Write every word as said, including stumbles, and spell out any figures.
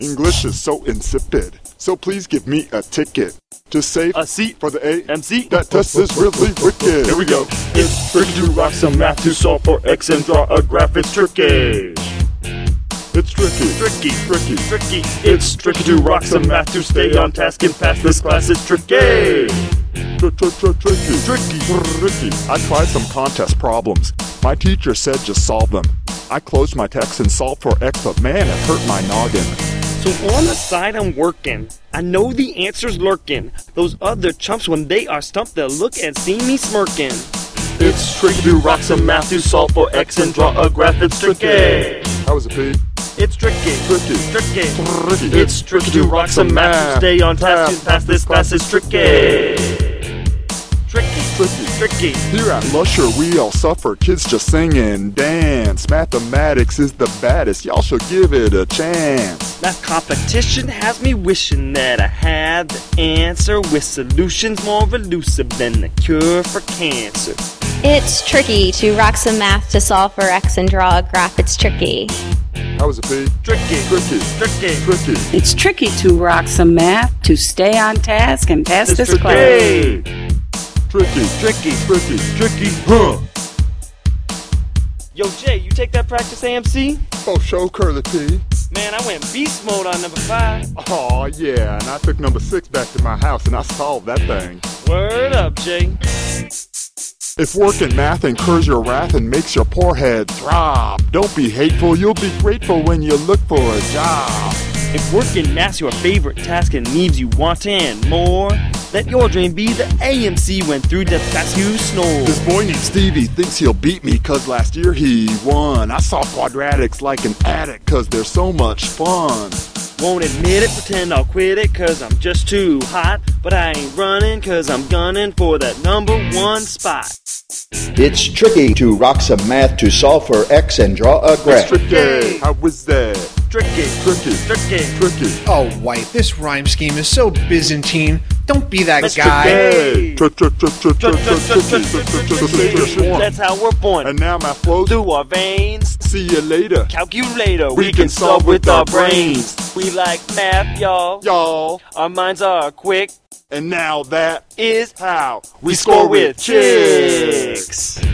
English is so insipid, so please give me a ticket to save a seat for the A M C. That test is really wicked. Here we go. It's tricky to rock some math to solve for X and draw a graph. It's tricky. It's tricky, Tricky, tricky, tricky. It's tricky to rock some math to stay on task and pass this class. It's tricky. Tricky, Tricky. tricky. I tried some contest problems. My teacher said just solve them. I closed my text and solved for X, but man, it hurt my noggin. So on the side I'm working, I know the answer's lurking. Those other chumps, when they are stumped, they'll look and see me smirking. It's tricky to rock some math to solve for X and draw a graph. It's tricky. That was a P. It's tricky. Tricky. Tricky. Tricky. It's tricky to rock some math to stay on task and pass this class. It's tricky. Tricky. Tricky. Tricky. Here at Lusher, we all suffer. Kids just sing and dance. Mathematics is the baddest. Y'all should give it a chance. Math competition has me wishing that I had the answer with solutions more elusive than the cure for cancer. It's tricky to rock some math to solve for X and draw a graph. It's tricky. That was a P. Tricky. Tricky. Tricky. Tricky. It's tricky to rock some math to stay on task and pass It's this tricky. class. Tricky. Tricky. Tricky. Tricky. Huh. Yo, Jay, you take that practice A M C? Oh, show Curly P. Man, I went beast mode on number five. Oh yeah, and I took number six back to my house and I solved that thing. Word up, Jay. If working math incurs your wrath and makes your poor head throb, don't be hateful, you'll be grateful when you look for a job. If working math's your favorite task and leaves you wanting more, let your dream be the A M C went through the past you snore. This boy named Stevie thinks he'll beat me cause last year he won. I solve quadratics like an addict cause they're so much fun. Won't admit it, pretend I'll quit it cause I'm just too hot. But I ain't running cause I'm gunning for that number one spot. It's tricky to rock some math to solve for X and draw a graph. Tricky, how was that? Tricky. Tricky. Tricky. Tricky. Oh, White, this rhyme scheme is so Byzantine. Don't be that Mister guy. Gay. Tricky. Tricky. That's how we're born. And now my flows Through our veins. see you later. Calculator, We we can can solve solve with with our our brains. We like math, y'all. Y'all, Our minds are quick. and now that Is how we score with chicks.